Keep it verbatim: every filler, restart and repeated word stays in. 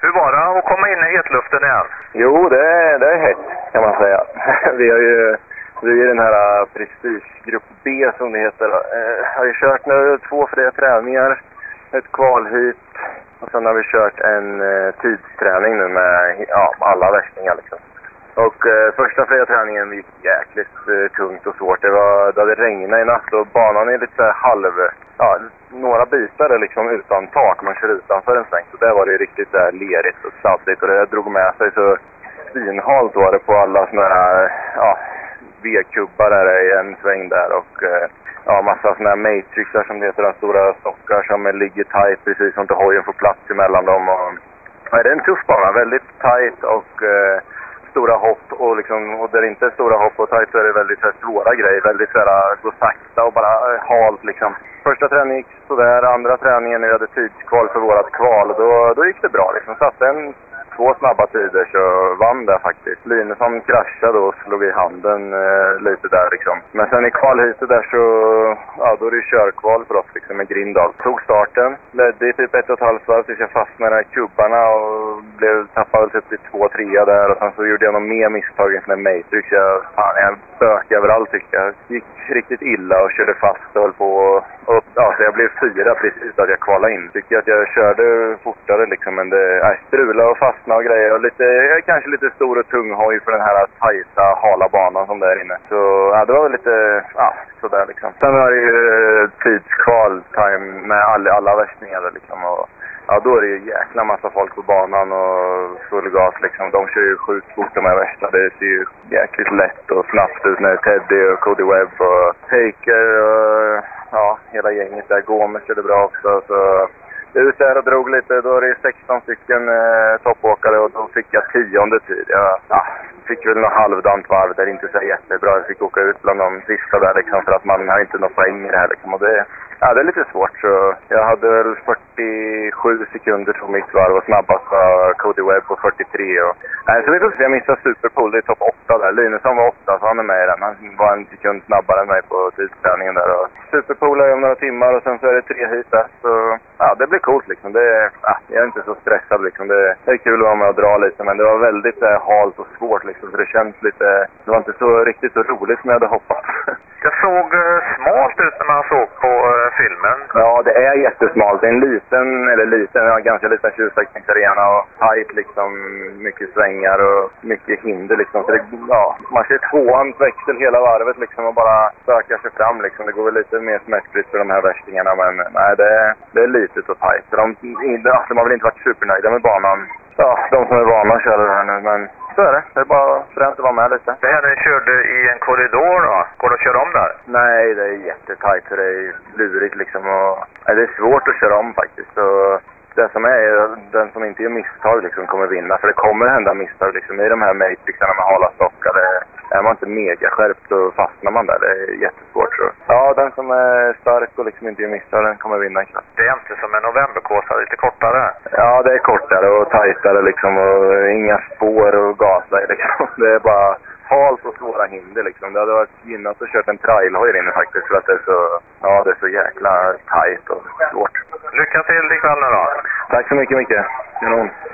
Hur var det att komma in i hetluften igen? Jo, det är, det är hett kan man säga. Vi har ju vi är den här prestigegrupp B som det heter. Eh, har ju kört nu två fria träningar, ett kvalhit och sen har vi kört en eh, tidsträning nu med ja, alla värstingar liksom. Och eh, första fria träningen gick jäkligt eh, tungt och svårt. Det, var, det hade regnat i natt och banan är lite halv... Ja, några bitar är liksom utan tak. Man kör utanför en sväng. Så där var det riktigt där lerigt och sladdigt. Och det drog med sig så svinhalt var det på alla såna här ja, V-kubbar där i en sväng där. Och eh, ja, massa såna här matrixar som det heter. Stora stockar som ligger tight precis som inte hojen får plats emellan dem. Och, ja, det är en tuff bana. Väldigt tight och... Eh, stora hopp och liksom, och där det inte är stora hopp och tajt så är det väldigt så här, svåra grejer, väldigt så här, gå sakta och bara äh, halt liksom. Första träningen gick sådär, andra träningen när vi hade tidskval för vårat kval, då, då gick det bra liksom. Satte en två snabba tider så vann det faktiskt. Linusson kraschade och slog i handen eh, lite där liksom. Men sen i kvalhuset där så, ja då är det körkval för oss liksom med Grindal. Tog starten, ledde i typ ett och ett halvt varv tills jag fastnade i kubbarna och blev tappad typ i två trea där. Och sen så gjorde jag någon mer misstag än en matrix. Jag, fan, jag bökade överallt tycker jag. Gick riktigt illa och körde fast och höll på och, och ja, så jag blev fyra precis att jag kvalade in. Tycker att jag körde fortare liksom, men det äh, strula och fastna och grejer. Och lite, kanske lite stor och tung hoj för den här tajta, hala banan som där inne. Så ja, det var lite, ja, sådär liksom. Sen var det ju tidskval time med alla, alla värstingar liksom. Och ja, då är det ju jäkla massa folk på banan och full gas liksom. De kör ju sjukt fort de här värsta. Det ser ju jäkligt lätt och snabbt ut när Teddy och Cody Webb och Taker och ja, hela gänget där. Gomes körde bra också. Så ut där och drog lite. Då är det sexton stycken eh, toppåkare och då fick jag tionde tid. Jag ja, fick väl något halvdant varv där, inte så jättebra. Jag fick åka ut bland de sista där liksom för att man har inte något poäng i det här liksom. Och det, ja, det är lite svårt så jag hade väl fyrtiosju sekunder på mitt varv och snabbast var Cody Webb på fyrtiotre. Och, nej, så vi får se, jag missade Superpool, det är topp åtta där. Linusson var åtta så han är med i den. Han var en sekund snabbare än mig på tidsträningen där. Och Superpool är om några timmar och sen så är det tre hit där. Så ja, det blir coolt liksom. Det, ja, jag är inte så stressad liksom. Det, det är kul att vara med och dra lite men det var väldigt eh, halt och svårt liksom. Så det känns lite, det var inte så riktigt så roligt som jag hade hoppats. Det såg uh, smalt ut när man såg på uh, filmen. Ja, det är jättesmalt. Det är en liten, eller liten, ja, ganska liten tjursäckningsarena och tajt liksom, mycket svängar och mycket hinder liksom. Så det, ja, man ser tvåans växel hela varvet liksom och bara söker sig fram liksom. Det går väl lite mer smärtfritt för de här värstingarna men nej, det, det är litet och tajt. Så de, de, de har väl inte varit supernöjda med banan. Ja, de som är vana att köra det här nu, men så är det. Det är bara främst att vara med lite. Det här ni körde i en korridor då? Går det att köra om där? Nej, det är jättetajt så det är lurigt liksom. Och, nej, det är svårt att köra om faktiskt. Så det som är, den som inte gör misstag liksom kommer vinna. För det kommer hända misstag liksom i de här matrixarna med hala stockar. Är man inte mega skärpt så fastnar man där. Det är jättesvårt så. Ja, den som är stark och liksom inte gör misstag, den kommer vinna ikväll. Det är inte som en novemberkåsa, lite kortare? Ja, det är kortare och tajtare liksom. Och inga spår och gasar liksom. Det är bara halt och svåra hinder liksom. Det hade varit gynnat att köra en trailhoj inne faktiskt. För att det är så, ja, det är så jäkla tajt och svårt. Lycka till ikväll nu då. Tack så mycket, Micke. Kanon.